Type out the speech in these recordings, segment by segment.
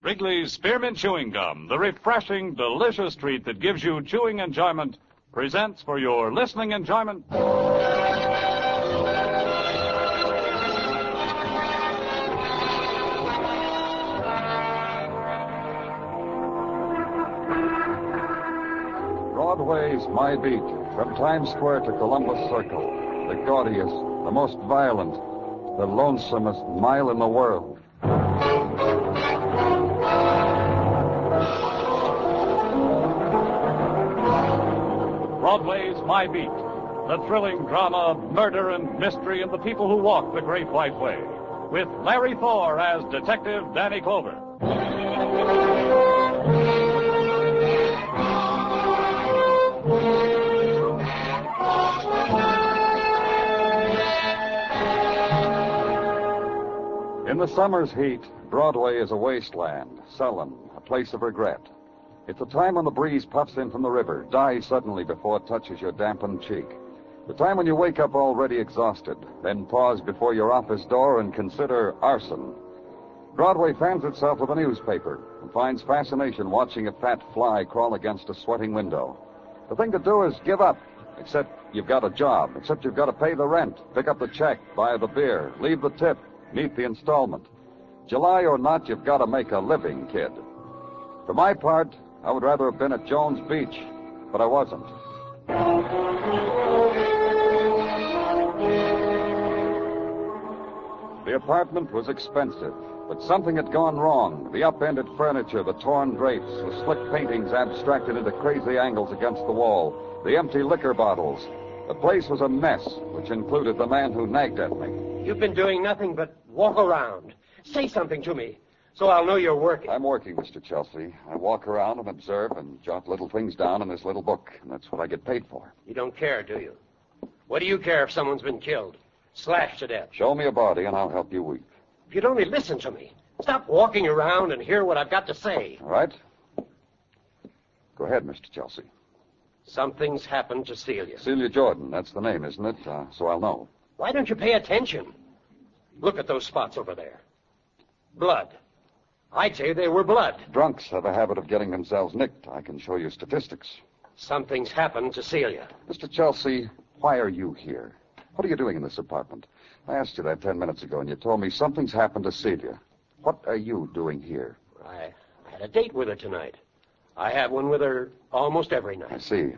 Wrigley's Spearmint Chewing Gum, the refreshing, delicious treat that gives you chewing enjoyment, presents for your listening enjoyment. Broadway's My Beat, from Times Square to Columbus Circle, the gaudiest, the most violent, the lonesomest mile in the world. Broadway's My Beat, the thrilling drama of murder and mystery and the people who walk the Great White Way, with Larry Thor as Detective Danny Clover. In the summer's heat, Broadway is a wasteland, sullen, a place of regret. It's a time when the breeze puffs in from the river, dies suddenly before it touches your dampened cheek. The time when you wake up already exhausted, then pause before your office door and consider arson. Broadway fans itself with a newspaper and finds fascination watching a fat fly crawl against a sweating window. The thing to do is give up, except you've got a job, except you've got to pay the rent, pick up the check, buy the beer, leave the tip, meet the installment. July or not, you've got to make a living, kid. For my part, I would rather have been at Jones Beach, but I wasn't. The apartment was expensive, but something had gone wrong. The upended furniture, the torn drapes, the slick paintings abstracted into crazy angles against the wall, the empty liquor bottles. The place was a mess, which included the man who nagged at me. You've been doing nothing but walk around. Say something to me, so I'll know you're working. I'm working, Mr. Chelsea. I walk around and observe and jot little things down in this little book, and that's what I get paid for. You don't care, do you? What do you care if someone's been killed, slashed to death? Show me a body, and I'll help you weep. If you'd only listen to me. Stop walking around and hear what I've got to say. All right? Go ahead, Mr. Chelsea. Something's happened to Celia. Celia Jordan, that's the name, isn't it? So I'll know. Why don't you pay attention? Look at those spots over there. Blood. I'd say they were blood. Drunks have a habit of getting themselves nicked. I can show you statistics. Something's happened to Celia. Mr. Chelsea, why are you here? What are you doing in this apartment? I asked you that 10 minutes ago, and you told me something's happened to Celia. What are you doing here? I had a date with her tonight. I have one with her almost every night. I see.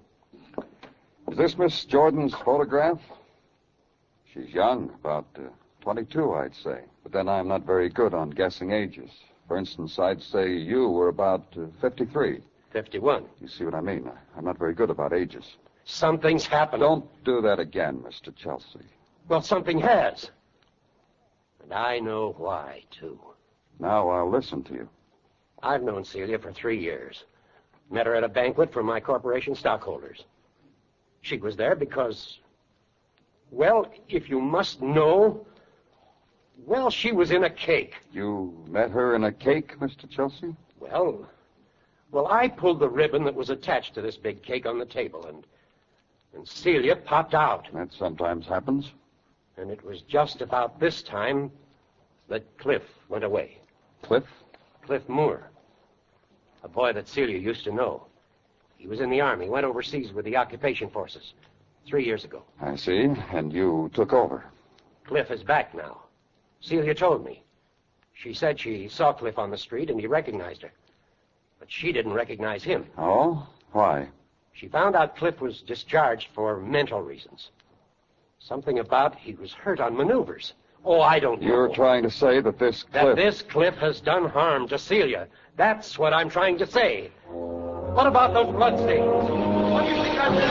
Is this Miss Jordan's photograph? She's young, about 22, I'd say. But then I'm not very good on guessing ages. For instance, I'd say you were about 53. 51. You see what I mean? I'm not very good about ages. Something's happened. Don't do that again, Mr. Chelsea. Well, something has. And I know why, too. Now I'll listen to you. I've known Celia for 3 years. Met her at a banquet for my corporation stockholders. She was there because, well, if you must know, well, she was in a cake. You met her in a cake, Mr. Chelsea? Well, I pulled the ribbon that was attached to this big cake on the table, and Celia popped out. That sometimes happens. And it was just about this time that Cliff went away. Cliff? Cliff Moore. A boy that Celia used to know. He was in the Army, went overseas with the occupation forces 3 years ago. I see. And you took over. Cliff is back now. Celia told me. She said she saw Cliff on the street and he recognized her. But she didn't recognize him. Oh? Why? She found out Cliff was discharged for mental reasons. Something about he was hurt on maneuvers. Oh, I don't know. You're trying to say that this Cliff... That this Cliff has done harm to Celia. That's what I'm trying to say. What about those bloodstains? What do you think I'm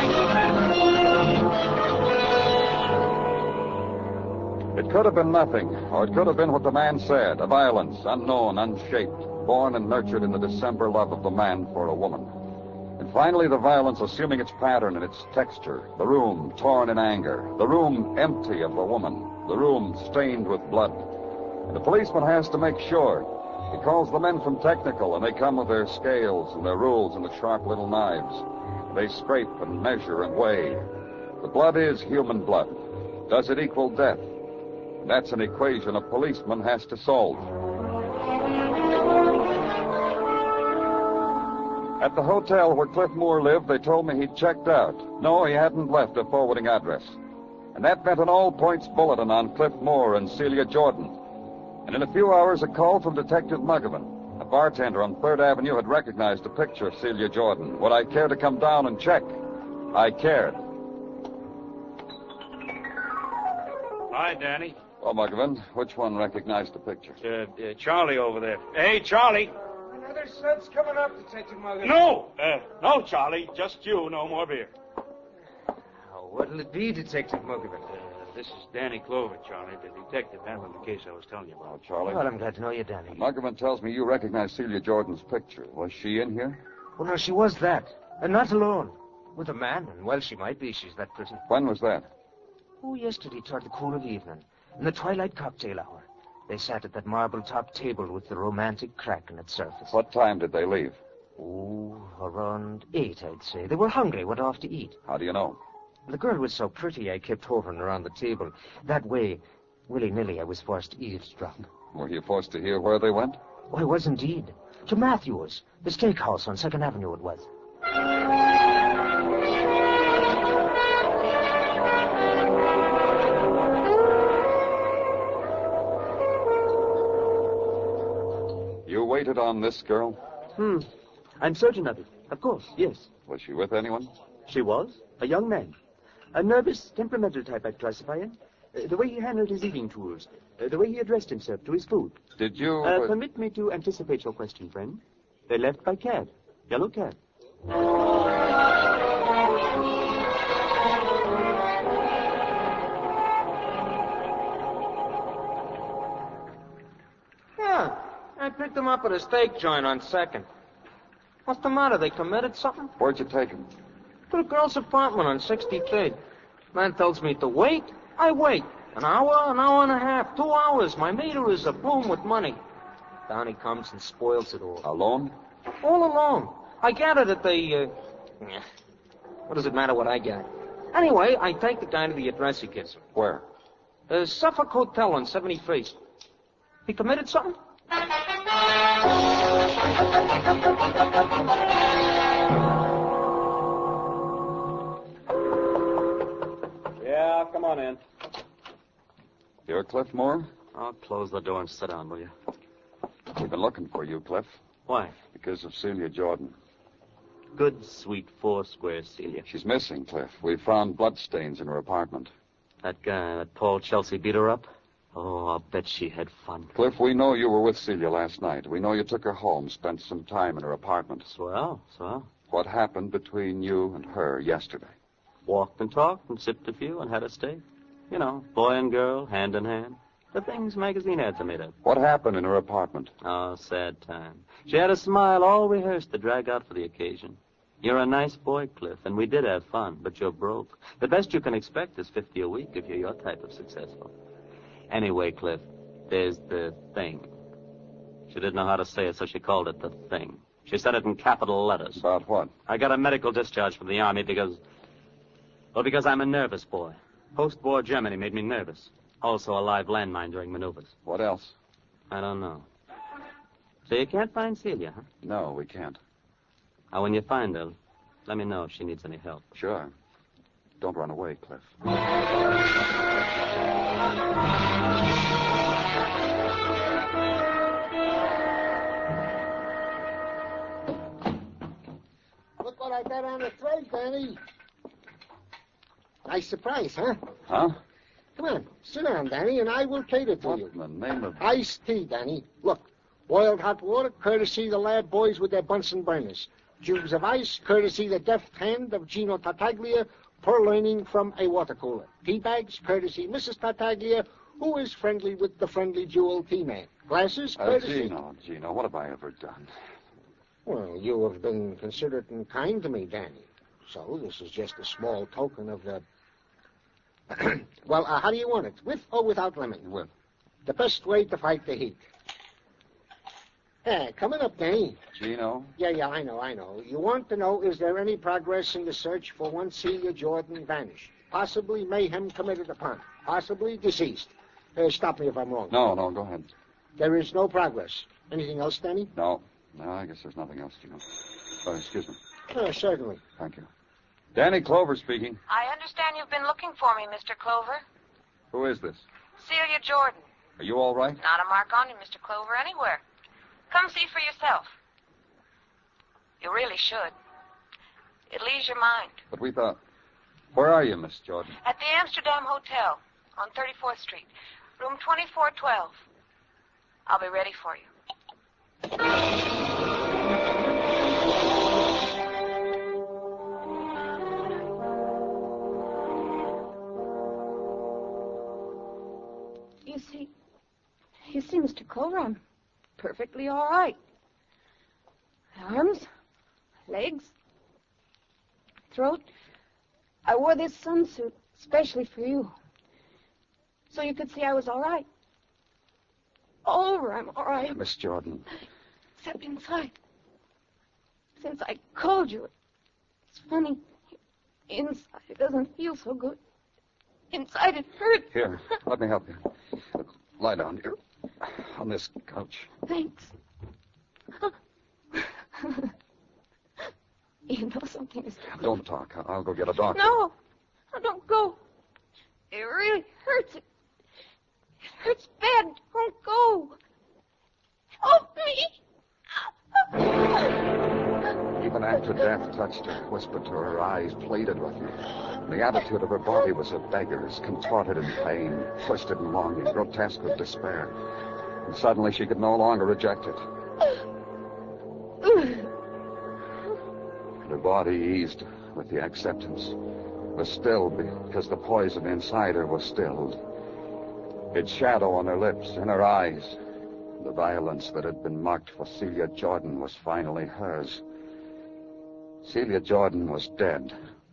saying? It could have been nothing, or it could have been what the man said, a violence, unknown, unshaped, born and nurtured in the December love of the man for a woman. And finally, the violence assuming its pattern and its texture, the room torn in anger, the room empty of the woman, the room stained with blood. And the policeman has to make sure. He calls the men from technical, and they come with their scales and their rules and the sharp little knives. They scrape and measure and weigh. The blood is human blood. Does it equal death? That's an equation a policeman has to solve. At the hotel where Cliff Moore lived, they told me he'd checked out. No, he hadn't left a forwarding address. And that meant an all-points bulletin on Cliff Moore and Celia Jordan. And in a few hours, a call from Detective Muggavan. A bartender on 3rd Avenue had recognized a picture of Celia Jordan. Would I care to come down and check? I cared. Hi, Danny. Oh, Muggavan, which one recognized the picture? Charlie over there. Hey, Charlie. Another set's coming up, Detective Muggavan. No, Charlie. Just you. No more beer. What'll it be, Detective Muggavan? This is Danny Clover, Charlie, the detective handling the case I was telling you about. Oh, Charlie. Well, I'm glad to know you, Danny. Muggavan tells me you recognize Celia Jordan's picture. Was she in here? Well, no, she was that. And not alone. With a man, and well, she might be. She's that pretty. When was that? Oh, yesterday, toward the cool of evening. In the twilight cocktail hour. They sat at that marble-top table with the romantic crack in its surface. What time did they leave? Oh, around 8, I'd say. They were hungry, went off to eat. How do you know? The girl was so pretty, I kept hovering around the table. That way, willy-nilly, I was forced to eavesdrop. Were you forced to hear where they went? Oh, I was indeed. To Matthew's, the steakhouse on 2nd Avenue it was. You waited on this girl? I'm certain of it. Of course, yes. Was she with anyone? She was. A young man. A nervous, temperamental type, I'd classify him. The way he handled his eating tools. The way he addressed himself to his food. Did you... Permit me to anticipate your question, friend. They left by cab. Yellow cab. Yeah, I picked them up at a steak joint on 2nd. What's the matter? They committed something? Where'd you take him? To the girl's apartment on 63rd. Man tells me to wait. I wait. An hour and a half, 2 hours. My meter is a boom with money. Down he comes and spoils it all. Alone? All alone. I gathered at the, What does it matter what I got? Anyway, I take the guy to the address he gives me. Where? Suffolk Hotel on 71st. He committed something? Yeah, come on in. You're Cliff Moore? I'll close the door and sit down, will you? We've been looking for you, Cliff. Why? Because of Celia Jordan. Good, sweet, four-square Celia. She's missing, Cliff. We found bloodstains in her apartment. That guy, that Paul Chelsea, beat her up? Oh, I'll bet she had fun. Cliff, we know you were with Celia last night. We know you took her home, spent some time in her apartment. Swell. What happened between you and her yesterday? Walked and talked and sipped a few and had a steak. You know, boy and girl, hand in hand. The things magazine ads are made of. What happened in her apartment? Oh, sad time. She had a smile all rehearsed to drag out for the occasion. You're a nice boy, Cliff, and we did have fun, but you're broke. The best you can expect is $50 a week if you're your type of successful. Anyway, Cliff, there's the thing. She didn't know how to say it, so she called it the thing. She said it in capital letters. About what? I got a medical discharge from the Army because I'm a nervous boy. Post-war Germany made me nervous. Also a live landmine during maneuvers. What else? I don't know. So you can't find Celia, huh? No, we can't. Now, when you find her, let me know if she needs any help. Sure. Don't run away, Cliff. Look what I got on the tray, Danny. Nice surprise, huh? Huh? Come on, sit down, Danny, and I will cater to What you. in the name of... Iced tea, Danny. Look, boiled hot water, courtesy the lab boys with their Bunsen burners. Tubes of ice, courtesy the deft hand of Gino Tartaglia, purloining from a water cooler. Tea bags, courtesy Mrs. Tartaglia, who is friendly with the friendly jewel tea man. Glasses, courtesy... Gino, what have I ever done? Well, you have been considerate and kind to me, Danny. So this is just a small token of the... Well, how do you want it? With or without lemon? With. The best way to fight the heat. Coming up, Danny. Gino? Yeah, I know. You want to know, is there any progress in the search for one Celia Jordan vanished? Possibly mayhem committed upon. Possibly deceased. Stop me if I'm wrong. No, go ahead. There is no progress. Anything else, Danny? No, I guess there's nothing else, Gino. Excuse me. Oh, certainly. Thank you. Danny Clover speaking. I understand you've been looking for me, Mr. Clover. Who is this? Celia Jordan. Are you all right? Not a mark on you, Mr. Clover, anywhere. Come see for yourself. You really should. It'll ease your mind. But we thought... Where are you, Miss Jordan? At the Amsterdam Hotel on 34th Street, room 2412. I'll be ready for you. You see, Mr. Clover, I'm perfectly all right. Arms, legs, throat. I wore this sunsuit especially for you, so you could see I was all right. All over, I'm all right. Miss Jordan. Except inside. Since I called you, it's funny. Inside it doesn't feel so good. Inside it hurts. Here, let me help you. Lie down here on this couch. Thanks. You know something is wrong. Don't talk. I'll go get a doctor. No, don't go. It really hurts. It hurts bad. Don't go. Help me. Even after death touched her, whispered to her, eyes pleaded with me. The attitude of her body was a beggar's, contorted in pain, twisted in longing, grotesque with despair. And suddenly she could no longer reject it. And her body eased with the acceptance. Was stilled because the poison inside her was stilled. Its shadow on her lips, in her eyes. The violence that had been marked for Celia Jordan was finally hers. Celia Jordan was dead.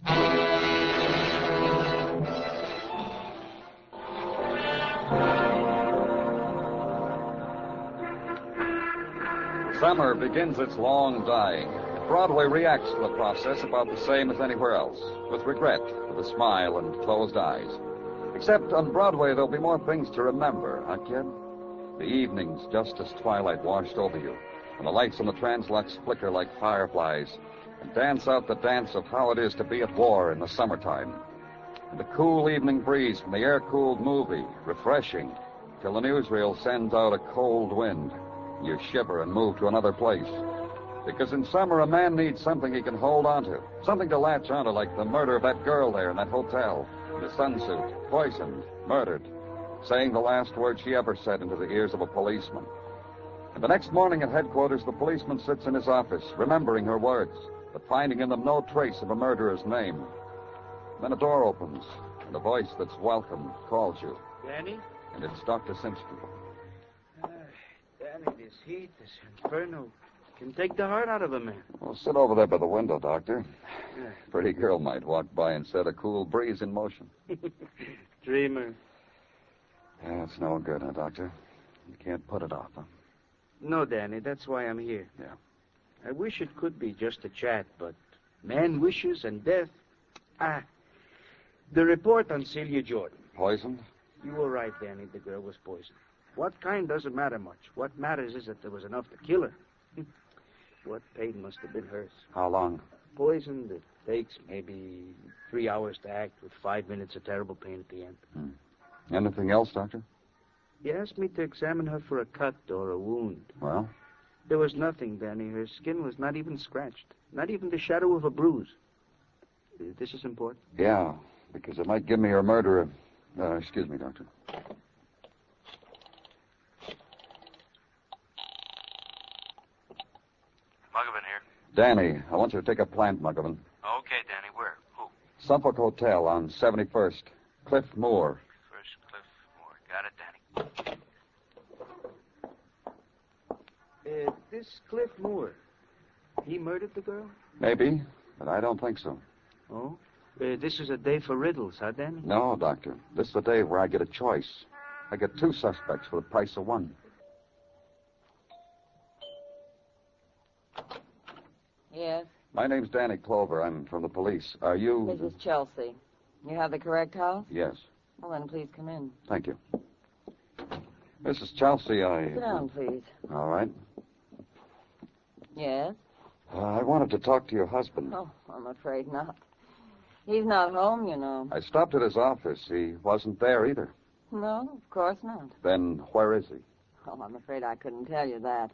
Summer begins its long dying. Broadway reacts to the process about the same as anywhere else, with regret, with a smile and closed eyes. Except on Broadway, there'll be more things to remember, huh, kid? The evenings, just as twilight washed over you, and the lights on the translux flicker like fireflies, and dance out the dance of how it is to be at war in the summertime. And the cool evening breeze from the air-cooled movie, refreshing, till the newsreel sends out a cold wind. You shiver and move to another place. Because in summer, a man needs something he can hold on to. Something to latch onto, like the murder of that girl there in that hotel. The sunsuit, poisoned, murdered, saying the last word she ever said into the ears of a policeman. And the next morning at headquarters, the policeman sits in his office, remembering her words, but finding in them no trace of a murderer's name. Then a door opens, and a voice that's welcome calls you. Danny? And it's Dr. Simpson. Danny, this heat, this inferno, can take the heart out of a man. Well, sit over there by the window, Doctor. Pretty girl might walk by and set a cool breeze in motion. Dreamer. Yeah, it's no good, huh, Doctor? You can't put it off, huh? No, Danny, that's why I'm here. Yeah. I wish it could be just a chat, but man wishes and death. The report on Celia Jordan. Poisoned? You were right, Danny. The girl was poisoned. What kind doesn't matter much. What matters is that there was enough to kill her. What pain must have been hers. How long? Poisoned, it takes maybe 3 hours to act with 5 minutes of terrible pain at the end. Anything else, Doctor? He asked me to examine her for a cut or a wound. Well? There was nothing, Danny. Her skin was not even scratched. Not even the shadow of a bruise. This is important. Yeah, because it might give me her murderer. Excuse me, Doctor. Muggavan here. Danny, I want you to take a plant, Muggavan. Okay, Danny. Where? Who? Suffolk Hotel on 71st. Cliff Moore. First Cliff Moore. Got it, Danny. This Cliff Moore, he murdered the girl? Maybe, but I don't think so. Oh? This is a day for riddles, huh, Danny? No, Doctor. This is the day where I get a choice. I get 2 suspects for the price of 1. Yes? My name's Danny Clover. I'm from the police. Are you... Mrs. Chelsea. You have the correct house? Yes. Well, then please come in. Thank you. Mrs. Chelsea, Sit down, please. All right. Yes? I wanted to talk to your husband. Oh, I'm afraid not. He's not home, you know. I stopped at his office. He wasn't there either. No, of course not. Then where is he? Oh, I'm afraid I couldn't tell you that.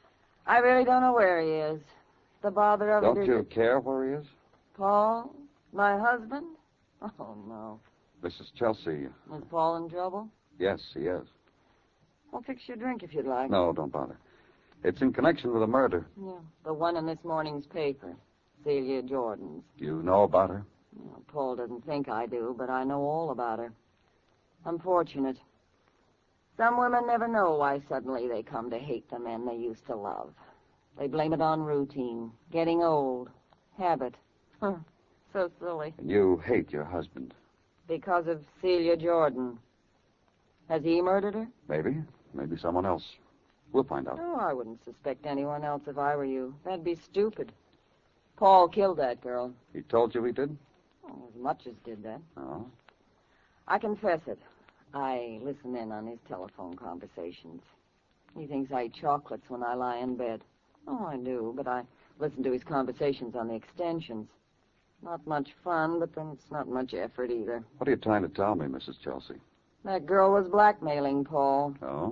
I really don't know where he is. The bother of Don't it is... you care where he is? Paul? My husband? Oh, no. Mrs. Chelsea. Is Paul in trouble? Yes, he is. Well, fix your drink if you'd like. No, don't bother. It's in connection with a murder. Yeah, the one in this morning's paper. Celia Jordan's. You know about her? Well, Paul doesn't think I do, but I know all about her. Unfortunate. Some women never know why suddenly they come to hate the men they used to love. They blame it on routine, getting old, habit. So silly. And you hate your husband. Because of Celia Jordan. Has he murdered her? Maybe. Maybe someone else. We'll find out. Oh, I wouldn't suspect anyone else if I were you. That'd be stupid. Paul killed that girl. He told you he did? Oh, as much as did that. Oh. I confess it. I listen in on his telephone conversations. He thinks I eat chocolates when I lie in bed. Oh, I do, but I listen to his conversations on the extensions. Not much fun, but then it's not much effort either. What are you trying to tell me, Mrs. Chelsea? That girl was blackmailing Paul. Oh?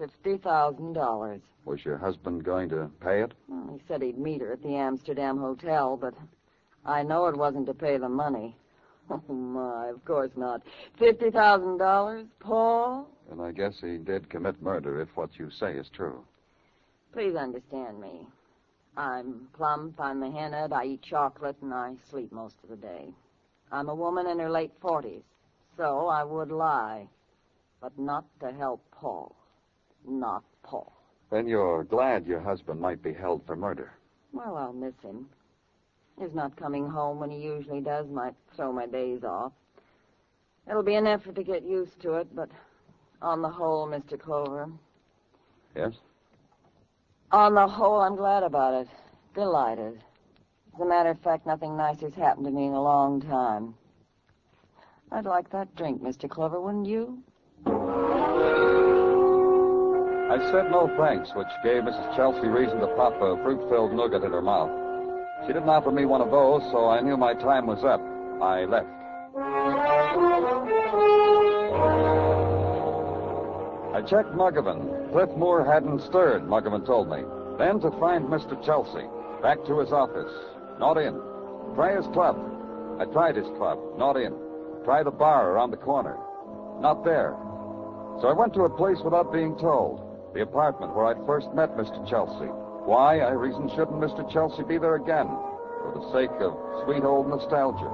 $50,000. Was your husband going to pay it? Well, he said he'd meet her at the Amsterdam hotel, but I know it wasn't to pay the money. Oh, my, of course not. $50,000, Paul? And I guess he did commit murder if what you say is true. Please understand me. I'm plump, I'm a henhead, I eat chocolate, and I sleep most of the day. I'm a woman in her late 40s, so I would lie, but not to help Paul. Not Paul. Then you're glad your husband might be held for murder. Well, I'll miss him. His not coming home when he usually does might throw my days off. It'll be an effort to get used to it, but on the whole, Mr. Clover... Yes? On the whole, I'm glad about it. Delighted. As a matter of fact, nothing nicer's happened to me in a long time. I'd like that drink, Mr. Clover, wouldn't you? I said no thanks, which gave Mrs. Chelsea reason to pop a fruit-filled nougat in her mouth. She didn't offer me one of those, so I knew my time was up. I left. I checked Muggavan. Cliff Moore hadn't stirred, Muggavan told me. Then to find Mr. Chelsea. Back to his office. Not in. Try his club. I tried his club. Not in. Try the bar around the corner. Not there. So I went to a place without being told. The apartment where I'd first met Mr. Chelsea. Why, I reasoned, shouldn't Mr. Chelsea be there again? For the sake of sweet old nostalgia.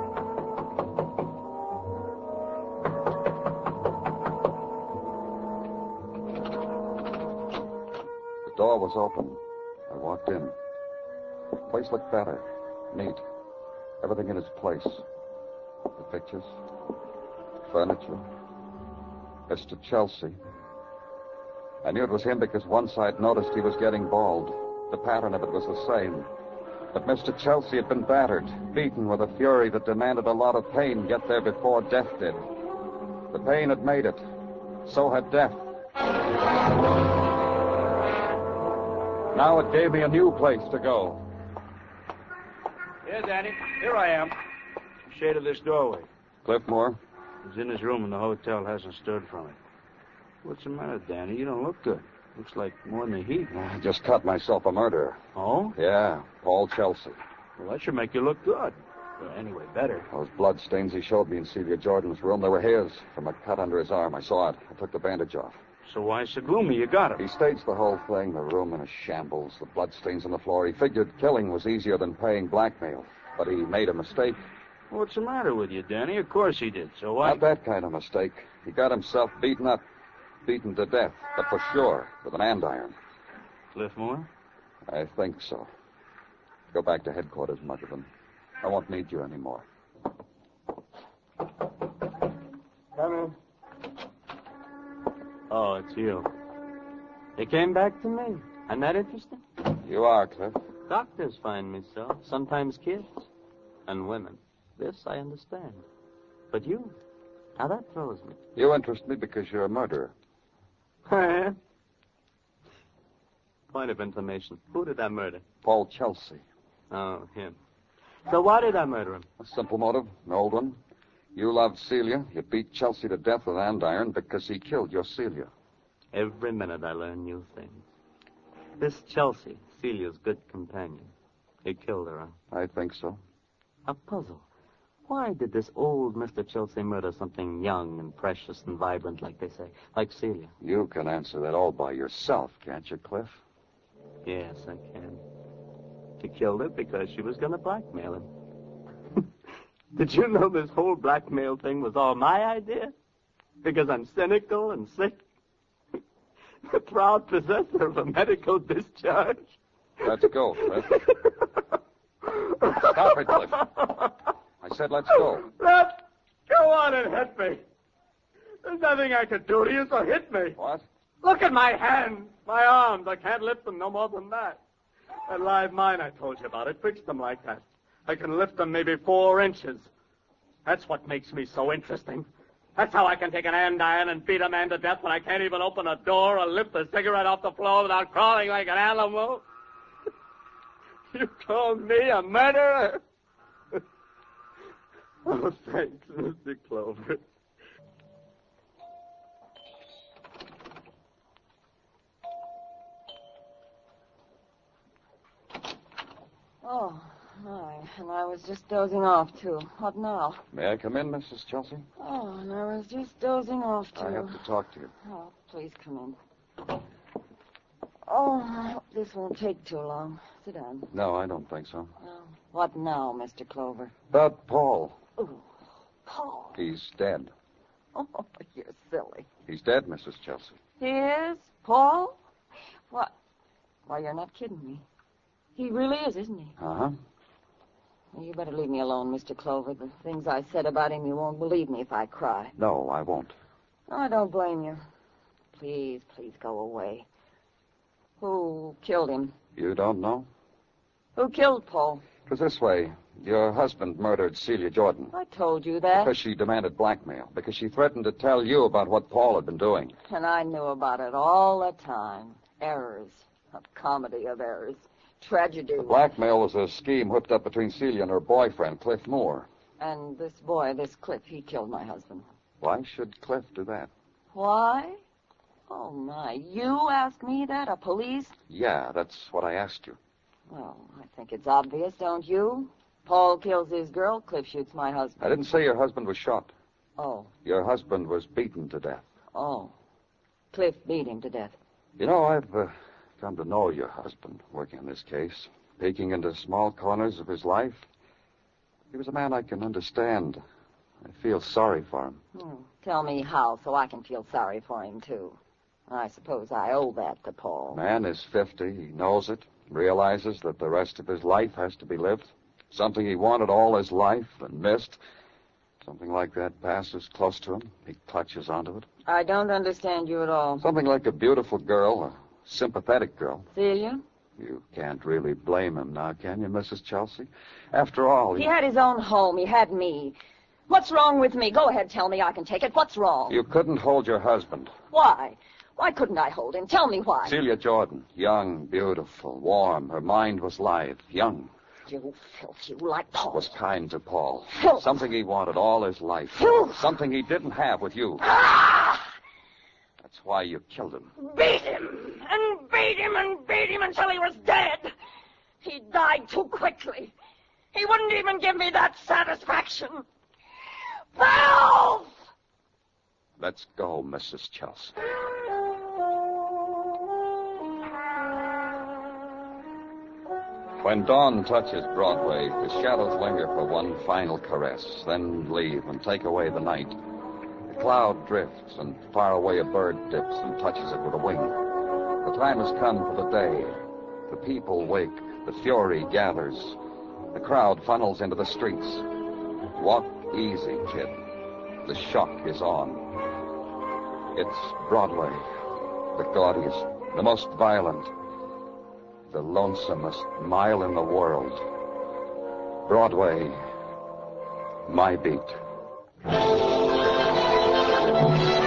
The door was open. I walked in. The place looked better. Neat. Everything in its place. The pictures. Furniture. Mr. Chelsea. I knew it was him because once I'd noticed he was getting bald. The pattern of it was the same. But Mr. Chelsea had been battered, beaten with a fury that demanded a lot of pain get there before death did. The pain had made it. So had death. Now it gave me a new place to go. Here, Danny. Here I am. Shade of this doorway. Cliff Moore? He's in his room and the hotel hasn't stirred from it. What's the matter, Danny? You don't look good. Looks like more than the heat. I just cut myself a murderer. Oh? Yeah, Paul Chelsea. Well, that should make you look good. Well, anyway, better. Those blood stains he showed me in Celia Jordan's room, they were his. From a cut under his arm. I saw it. I took the bandage off. So why so gloomy? You got him. He staged the whole thing, the room in a shambles, the blood stains on the floor. He figured killing was easier than paying blackmail. But he made a mistake. What's the matter with you, Danny? Of course he did. So why? Not that kind of mistake. He got himself beaten up. Beaten to death, but for sure, with an andiron. Cliff Moore? I think so. Go back to headquarters, Muggavan. I won't need you anymore. Come in. Oh, it's you. You came back to me. I'm that interesting? You are, Cliff. Doctors find me so. Sometimes kids. And women. This I understand. But you? Now that throws me. You interest me because you're a murderer. Point of information. Who did I murder? Paul Chelsea. Oh, him. So why did I murder him? A simple motive, an old one. You loved Celia. You beat Chelsea to death with andiron because he killed your Celia. Every minute I learn new things. This Chelsea, Celia's good companion. He killed her, huh? I think so. A puzzle. Why did this old Mr. Chelsea murder something young and precious and vibrant, like they say, like Celia? You can answer that all by yourself, can't you, Cliff? Yes, I can. He killed her because she was going to blackmail him. Did you know this whole blackmail thing was all my idea? Because I'm cynical and sick? The proud possessor of a medical discharge? Let's go, Cliff. Stop it, Cliff. I said let's go. Let's go on and hit me. There's nothing I could do to you, so hit me. What? Look at my hands, my arms. I can't lift them no more than that. That live mine I told you about, it fixed them like that. I can lift them maybe 4 inches. That's what makes me so interesting. That's how I can take an andiron and beat a man to death when I can't even open a door or lift a cigarette off the floor without crawling like an animal. You call me a murderer? Oh, thanks, Mr. Clover. Oh, my. And I was just dozing off, too. What now? May I come in, Mrs. Chelsea? Oh, and I was just dozing off, too. I have to talk to you. Oh, please come in. Oh, I hope this won't take too long. Sit down. No, I don't think so. Oh, what now, Mr. Clover? About Paul. Oh, Paul. He's dead. Oh, you're silly. He's dead, Mrs. Chelsea. He is? Paul? What? Why, you're not kidding me. He really is, isn't he? Uh-huh. Well, you better leave me alone, Mr. Clover. The things I said about him, you won't believe me if I cry. No, I won't. Oh, I don't blame you. Please, please go away. Who killed him? You don't know? Who killed Paul? It was this way. Your husband murdered Celia Jordan. I told you that. Because she demanded blackmail. Because she threatened to tell you about what Paul had been doing. And I knew about it all the time. Errors. A comedy of errors. Tragedy. The blackmail was a scheme hooked up between Celia and her boyfriend, Cliff Moore. And this boy, this Cliff, he killed my husband. Why should Cliff do that? Why? Oh, my. You asked me that? A police? Yeah, that's what I asked you. Well, I think it's obvious, don't you? Paul kills his girl, Cliff shoots my husband. I didn't say your husband was shot. Oh. Your husband was beaten to death. Oh. Cliff beat him to death. You know, I've come to know your husband working on this case, peeking into small corners of his life. He was a man I can understand. I feel sorry for him. Tell me how, so I can feel sorry for him, too. I suppose I owe that to Paul. Man is 50. He knows it, realizes that the rest of his life has to be lived. Something he wanted all his life and missed. Something like that passes close to him. He clutches onto it. I don't understand you at all. Something like a beautiful girl, a sympathetic girl. Celia? You can't really blame him now, can you, Mrs. Chelsea? After all... He had his own home. He had me. What's wrong with me? Go ahead, tell me. I can take it. What's wrong? You couldn't hold your husband. Why? Why couldn't I hold him? Tell me why. Celia Jordan, young, beautiful, warm. Her mind was live, young. You filth, you like Paul. Was kind to Paul. Filth. Something he wanted all his life. Filth. Something he didn't have with you. Ah! That's why you killed him. Beat him, and beat him, and beat him until he was dead. He died too quickly. He wouldn't even give me that satisfaction. Filth! Let's go, Mrs. Chelsea. When dawn touches Broadway, the shadows linger for one final caress, then leave and take away the night. A cloud drifts, and far away a bird dips and touches it with a wing. The time has come for the day. The people wake. The fury gathers. The crowd funnels into the streets. Walk easy, kid. The shock is on. It's Broadway, the gaudiest, the most violent, the lonesomest mile in the world. Broadway, my beat.